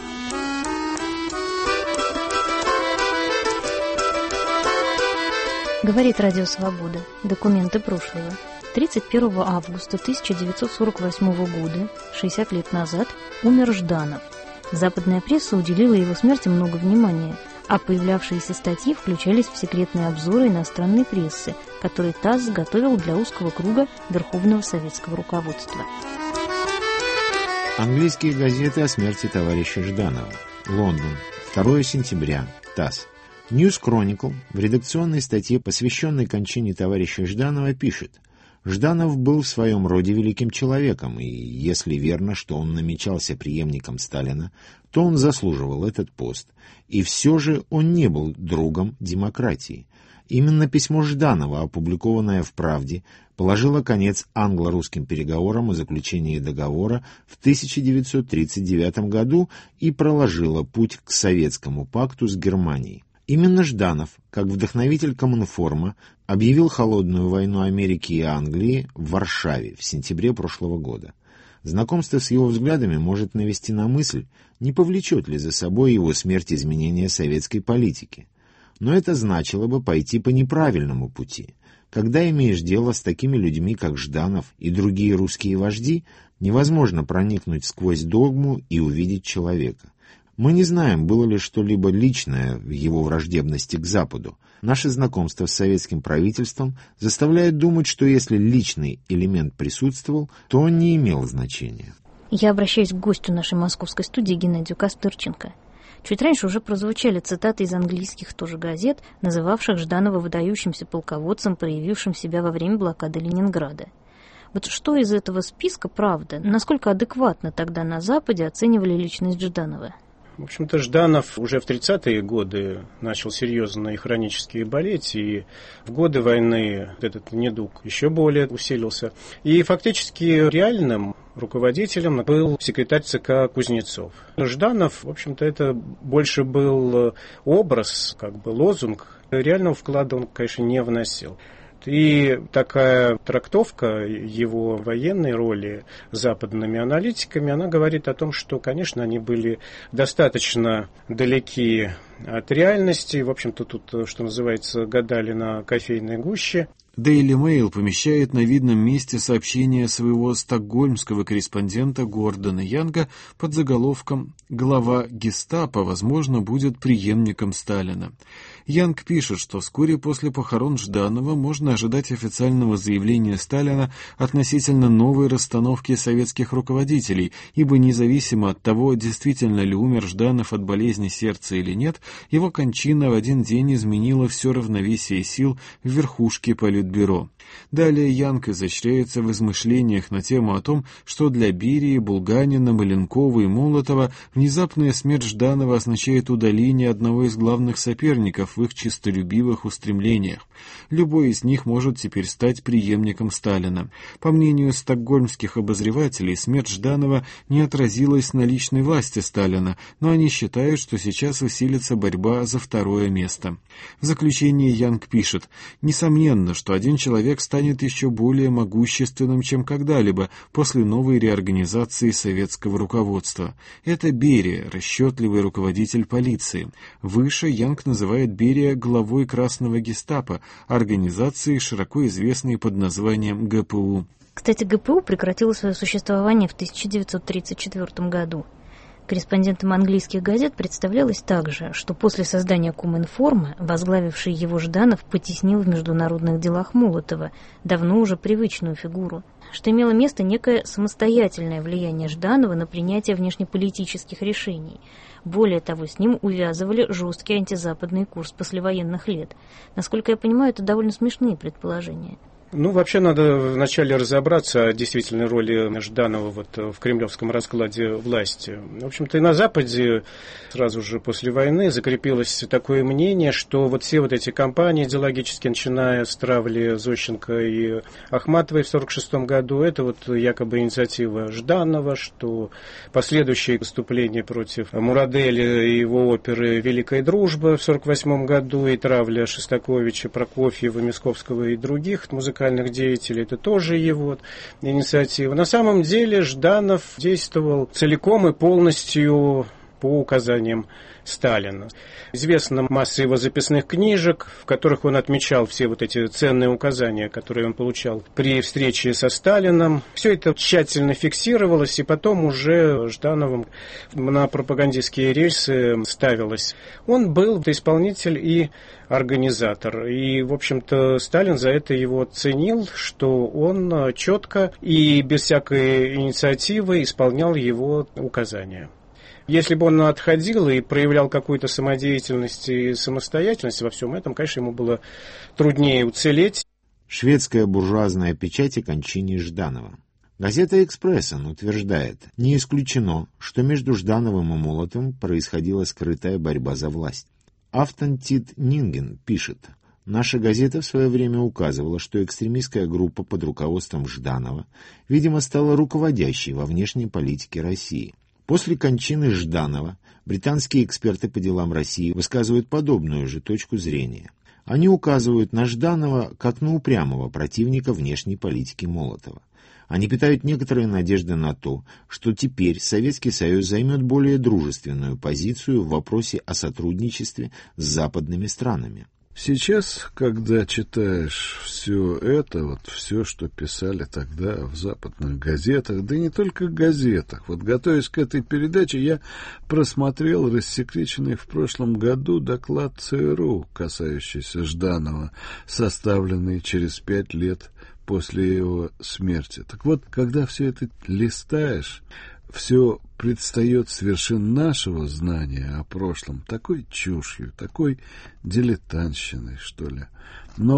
Speaker 12: Говорит Радио Свобода. Документы прошлого. тридцать первого августа тысяча девятьсот сорок восьмого года, шестьдесят лет назад, умер Жданов. Западная пресса уделила его смерти много внимания, а появлявшиеся статьи включались в секретные обзоры иностранной прессы, которые ТАСС готовил для узкого круга Верховного советского руководства.
Speaker 5: Английские газеты о смерти товарища Жданова. Лондон. второго сентября. ТАСС. News Chronicle в редакционной статье, посвященной кончине товарища Жданова, пишет: Жданов был в своем роде великим человеком, и если верно, что он намечался преемником Сталина, то он заслуживал этот пост, и все же он не был другом демократии. Именно письмо Жданова, опубликованное в «Правде», положило конец англо-русским переговорам о заключении договора в тысяча девятьсот тридцать девятом году и проложило путь к Советскому пакту с Германией. Именно Жданов, как вдохновитель Коминформа, объявил холодную войну Америки и Англии в Варшаве в сентябре прошлого года. Знакомство с его взглядами может навести на мысль, не повлечет ли за собой его смерть изменения советской политики. Но это значило бы пойти по неправильному пути. Когда имеешь дело с такими людьми, как Жданов и другие русские вожди, невозможно проникнуть сквозь догму и увидеть человека. Мы не знаем, было ли что-либо личное в его враждебности к Западу. Наше знакомство с советским правительством заставляет думать, что если личный элемент присутствовал, то он не имел значения.
Speaker 12: Я обращаюсь к гостю нашей московской студии Геннадию Костырченко. Чуть раньше уже прозвучали цитаты из английских тоже газет, называвших Жданова выдающимся полководцем, проявившим себя во время блокады Ленинграда. Вот что из этого списка правда? Насколько адекватно тогда на Западе оценивали личность Жданова?
Speaker 13: В общем-то, Жданов уже в тридцатые годы начал серьезно и хронически болеть, и в годы войны этот недуг еще более усилился. И фактически реальным руководителем был секретарь ЦК Кузнецов. Жданов, в общем-то, это больше был образ, как бы лозунг. Реального вклада он, конечно, не вносил. И такая трактовка его военной роли западными аналитиками, она говорит о том, что, конечно, они были достаточно далеки от реальности. В общем-то, тут, что называется, гадали на кофейной гуще.
Speaker 4: Daily Mail помещает на видном месте сообщение своего стокгольмского корреспондента Гордона Янга под заголовком «Глава гестапо, возможно, будет преемником Сталина». Янг пишет, что вскоре после похорон Жданова можно ожидать официального заявления Сталина относительно новой расстановки советских руководителей, ибо независимо от того, действительно ли умер Жданов от болезни сердца или нет, его кончина в один день изменила все равновесие сил в верхушке Политбюро. Далее Янг изощряется в измышлениях на тему о том, что для Берии, Булганина, Маленкова и Молотова внезапная смерть Жданова означает удаление одного из главных соперников в их честолюбивых устремлениях. Любой из них может теперь стать преемником Сталина. По мнению стокгольмских обозревателей, смерть Жданова не отразилась на личной власти Сталина, но они считают, что сейчас усилится борьба за второе место. В заключение Янг пишет: «Несомненно, что один человек станет еще более могущественным, чем когда-либо после новой реорганизации советского руководства. Это Берия, расчетливый руководитель полиции. Выше Янг называет Берия главой Красного гестапо, организации, широко известной под названием ГПУ».
Speaker 12: Кстати, ГПУ прекратило свое существование в тысяча девятьсот тридцать четвёртом году. Корреспондентам английских газет представлялось также, что после создания Коминформа возглавивший его Жданов потеснил в международных делах Молотова, давно уже привычную фигуру, что имело место некое самостоятельное влияние Жданова на принятие внешнеполитических решений. Более того, с ним увязывали жесткий антизападный курс послевоенных лет. Насколько я понимаю, это довольно смешные предположения.
Speaker 13: Ну, вообще надо вначале разобраться о действительной роли Жданова вот в кремлевском раскладе власти. В общем-то, и на Западе сразу же после войны закрепилось такое мнение, что вот все вот эти кампании идеологические, начиная с травли Зощенко и Ахматовой в сорок шестом году, это вот якобы инициатива Жданова, что последующие выступления против Мураделя и его оперы «Великая дружба» в сорок восьмом году и травля Шостаковича, Прокофьева, Мисковского и других музыкантов, деятелей, это тоже его инициатива. На самом деле Жданов действовал целиком и полностью по указаниям Сталина. Известна масса его записных книжек, в которых он отмечал все вот эти ценные указания, которые он получал при встрече со Сталином. Все это тщательно фиксировалось, и потом уже Ждановым на пропагандистские рельсы ставилось. Он был исполнитель и организатор. И, в общем-то, Сталин за это его ценил, что он четко и без всякой инициативы исполнял его указания. Если бы он отходил и проявлял какую-то самодеятельность и самостоятельность во всем этом, конечно, ему было труднее уцелеть.
Speaker 5: Шведская буржуазная печать о кончине Жданова. Газета «Экспрессен» утверждает: не исключено, что между Ждановым и Молотовым происходила скрытая борьба за власть. Афтон Тит Нинген пишет: наша газета в свое время указывала, что экстремистская группа под руководством Жданова, видимо, стала руководящей во внешней политике России. После кончины Жданова британские эксперты по делам России высказывают подобную же точку зрения. Они указывают на Жданова как на упрямого противника внешней политики Молотова. Они питают некоторые надежды на то, что теперь Советский Союз займет более дружественную позицию в вопросе о сотрудничестве с западными странами.
Speaker 1: Сейчас, когда читаешь все это, вот все, что писали тогда в западных газетах, да и не только газетах, вот готовясь к этой передаче, я просмотрел рассекреченный в прошлом году доклад ЦРУ, касающийся Жданова, составленный через пять лет после его смерти. Так вот, когда все это листаешь, все предстает с вершин нашего знания о прошлом такой чушью, такой дилетантщиной, что ли. Но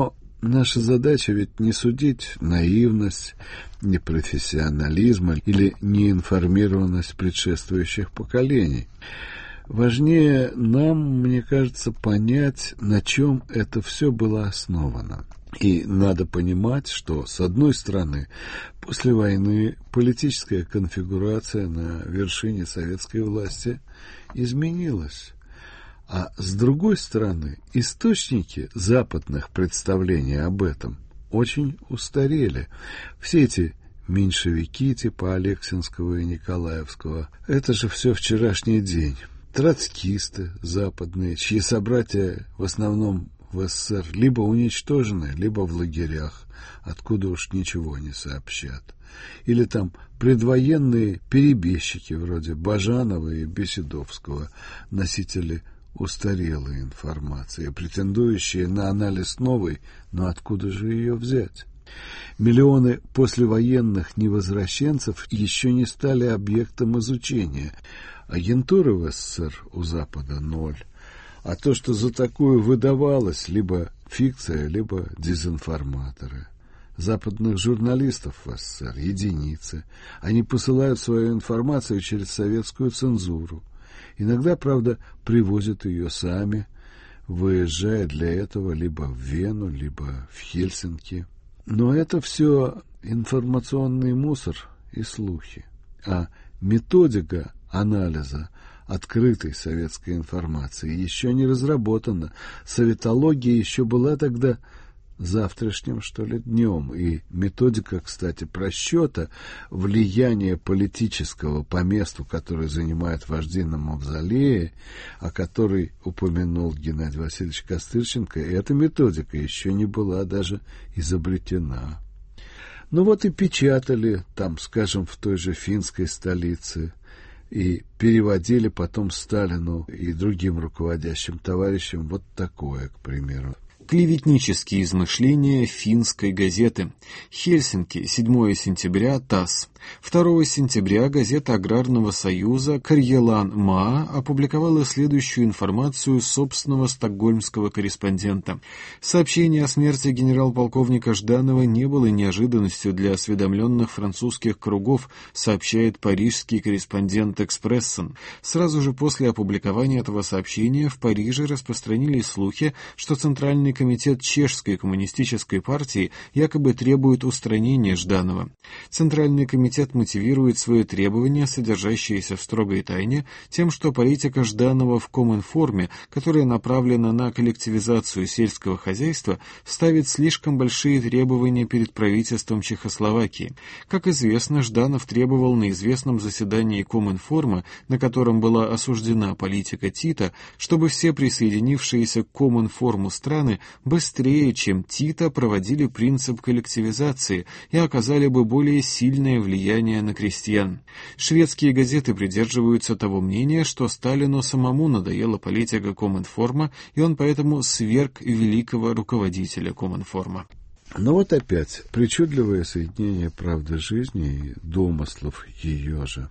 Speaker 1: наша задача ведь не судить наивность, непрофессионализм или неинформированность предшествующих поколений. Важнее нам, мне кажется, понять, на чем это все было основано. И надо понимать, что, с одной стороны, после войны политическая конфигурация на вершине советской власти изменилась. А с другой стороны, источники западных представлений об этом очень устарели. Все эти меньшевики типа Алексинского и Николаевского – это же все вчерашний день. Троцкисты западные, чьи собратья в основном в СССР либо уничтожены, либо в лагерях, откуда уж ничего не сообщат. Или там предвоенные перебежчики вроде Бажанова и Беседовского, носители устарелой информации, претендующие на анализ новой, но откуда же ее взять? Миллионы послевоенных невозвращенцев еще не стали объектом изучения. Агентуры в СССР у Запада ноль. А то, что за такую выдавалось, либо фикция, либо дезинформаторы. Западных журналистов в СССР единицы. Они посылают свою информацию через советскую цензуру. Иногда, правда, привозят ее сами, выезжая для этого либо в Вену, либо в Хельсинки. Но это все информационный мусор и слухи. А методика анализа открытой советской информации еще не разработана. Советология еще была тогда завтрашним, что ли, днем. И методика, кстати, просчета влияния политического по месту, который занимает вожди на мавзолее, о которой упомянул Геннадий Васильевич Костырченко, эта методика еще не была даже изобретена. Ну вот и печатали там, скажем, в той же финской столице, и переводили потом Сталину и другим руководящим товарищам вот такое, к примеру.
Speaker 4: Клеветнические измышления финской газеты. Хельсинки, седьмое сентября, ТАСС. второго сентября газета Аграрного союза «Карьелан Маа» опубликовала следующую информацию собственного стокгольмского корреспондента. Сообщение о смерти генерал-полковника Жданова не было неожиданностью для осведомленных французских кругов, сообщает парижский корреспондент «Экспрессен». Сразу же после опубликования этого сообщения в Париже распространились слухи, что Центральный комитет Чешской коммунистической партии якобы требует устранения Жданова. Центральный комитет мотивирует свое требование, содержащееся в строгой тайне, тем, что политика Жданова в Коминформе, которая направлена на коллективизацию сельского хозяйства, ставит слишком большие требования перед правительством Чехословакии. Как известно, Жданов требовал на известном заседании Коминформа, на котором была осуждена политика Тита, чтобы все присоединившиеся к Коминформу страны быстрее, чем Тита, проводили принцип коллективизации и оказали бы более сильное влияние на крестьян. Шведские газеты придерживаются того мнения, что Сталину самому надоела политика Коминформа, и он поэтому сверг великого руководителя Коминформа.
Speaker 1: Но вот опять причудливое соединение правды жизни и домыслов ее же.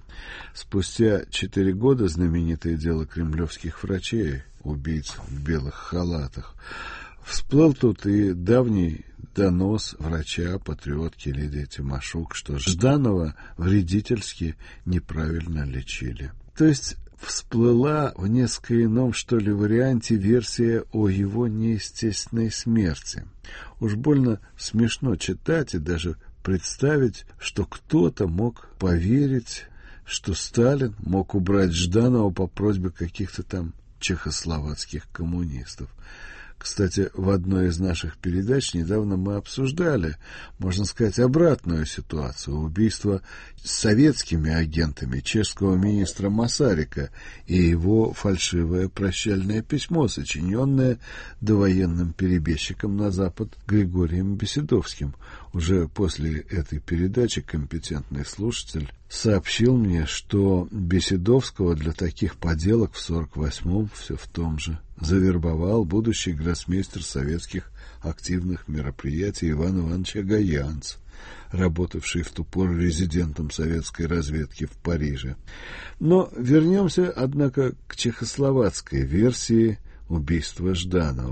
Speaker 1: Спустя четыре года знаменитое дело кремлевских врачей, убийц в белых халатах, всплыл тут и давний донос врача, патриотки Лидии Тимошук, что Жданова вредительски неправильно лечили. То есть всплыла в несколько ином, что ли, варианте версия о его неестественной смерти. Уж больно смешно читать и даже представить, что кто-то мог поверить, что Сталин мог убрать Жданова по просьбе каких-то там чехословацких коммунистов. Кстати, в одной из наших передач недавно мы обсуждали, можно сказать, обратную ситуацию убийства советскими агентами чешского министра Масарика и его фальшивое прощальное письмо, сочиненное довоенным перебежчиком на Запад Григорием Беседовским. Уже после этой передачи компетентный слушатель сообщил мне, что Беседовского для таких поделок в сорок восьмом все в том же завербовал будущий гроссмейстер советских активных мероприятий Иван Иванович Агаянц, работавший в ту пору резидентом советской разведки в Париже. Но вернемся, однако, к чехословацкой версии убийства Жданова. Вот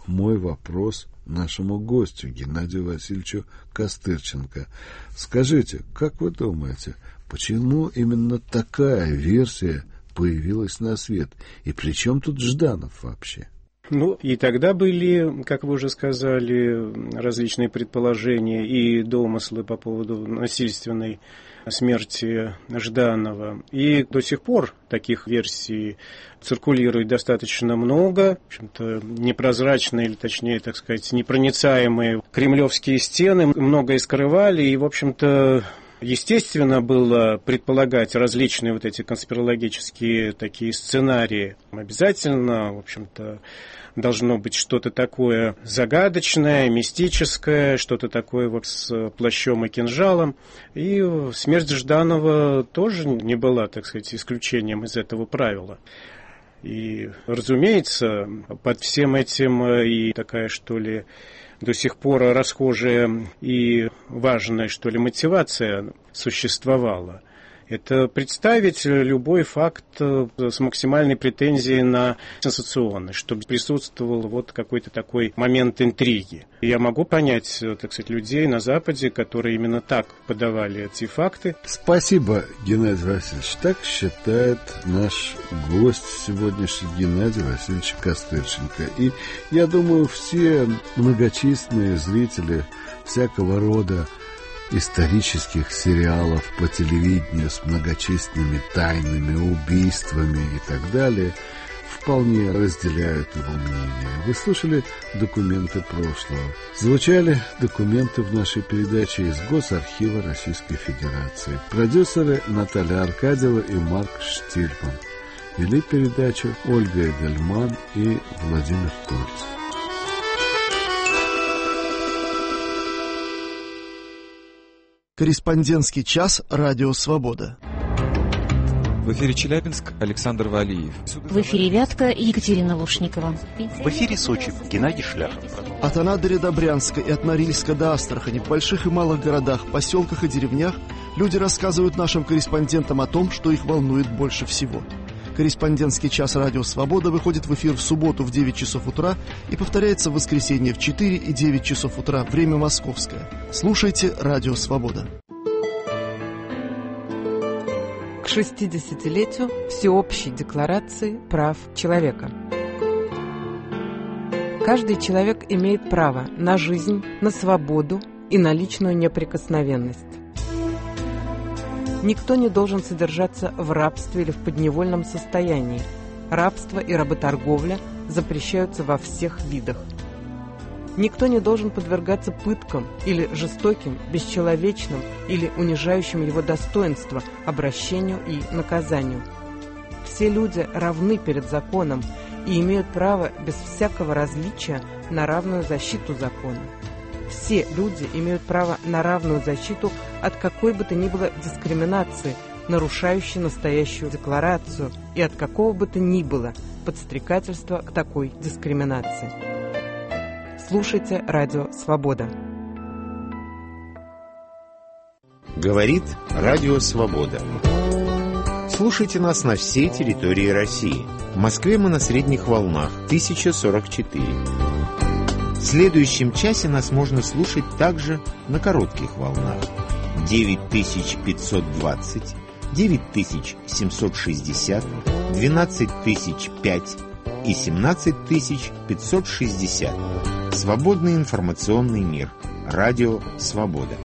Speaker 1: мой вопрос нашему гостю Геннадию Васильевичу Костырченко. Скажите, как вы думаете, почему именно такая версия появилась на свет? И при чем тут Жданов вообще?
Speaker 13: Ну, и тогда были, как вы уже сказали, различные предположения и домыслы по поводу насильственной смерти Жданова. И до сих пор таких версий циркулирует достаточно много. В общем-то, непрозрачные, или точнее, так сказать, непроницаемые кремлевские стены многое скрывали. И, в общем-то, естественно было предполагать различные вот эти конспирологические такие сценарии. Обязательно, в общем-то, должно быть что-то такое загадочное, мистическое, что-то такое вот с плащом и кинжалом. И смерть Жданова тоже не была, так сказать, исключением из этого правила. И, разумеется, под всем этим и такая, что ли, до сих пор расхожая и важная, что ли, мотивация существовала. Это представить любой факт с максимальной претензией на сенсационность, чтобы присутствовал вот какой-то такой момент интриги. Я могу понять, так сказать, людей на Западе, которые именно так подавали эти факты.
Speaker 1: Спасибо, Геннадий Васильевич. Так считает наш гость сегодняшний Геннадий Васильевич Костырченко. И я думаю, все многочисленные зрители всякого рода исторических сериалов по телевидению с многочисленными тайными убийствами и так далее вполне разделяют его мнение. Вы слушали «Документы прошлого». Звучали документы в нашей передаче из Госархива Российской Федерации. Продюсеры Наталья Аркадьева и Марк Штильман. Вели передачу Ольга Эдельман и Владимир Тольц.
Speaker 14: Корреспондентский час «Радио Свобода».
Speaker 15: В эфире Челябинск, Александр Валиев.
Speaker 12: В эфире Вятка, Екатерина Лушникова.
Speaker 16: В эфире Сочи, Геннадий Шляхов.
Speaker 14: От Анадыря до Брянска и от Норильска до Астрахани, в больших и малых городах, поселках и деревнях люди рассказывают нашим корреспондентам о том, что их волнует больше всего. Корреспондентский час «Радио Свобода» выходит в эфир в субботу в девять часов утра и повторяется в воскресенье в четыре и девять часов утра, время московское. Слушайте «Радио Свобода».
Speaker 17: К шестидесятилетию Всеобщей декларации прав человека. Каждый человек имеет право на жизнь, на свободу и на личную неприкосновенность. Никто не должен содержаться в рабстве или в подневольном состоянии. Рабство и работорговля запрещаются во всех видах. Никто не должен подвергаться пыткам или жестоким, бесчеловечным или унижающим его достоинство обращению и наказанию. Все люди равны перед законом и имеют право без всякого различия на равную защиту закона. Все люди имеют право на равную защиту от какой бы то ни было дискриминации, нарушающей настоящую декларацию, и от какого бы то ни было подстрекательства к такой дискриминации. Слушайте «Радио Свобода».
Speaker 5: Говорит Радио Свобода. Слушайте нас на всей территории России. В Москве мы на средних волнах тысяча сорок четыре. В следующем часе нас можно слушать также на коротких волнах девять тысяч пятьсот двадцать, девять тысяч семьсот шестьдесят, двенадцать тысяч пять и семнадцать тысяч пятьсот шестьдесят. Свободный информационный мир. Радио Свобода.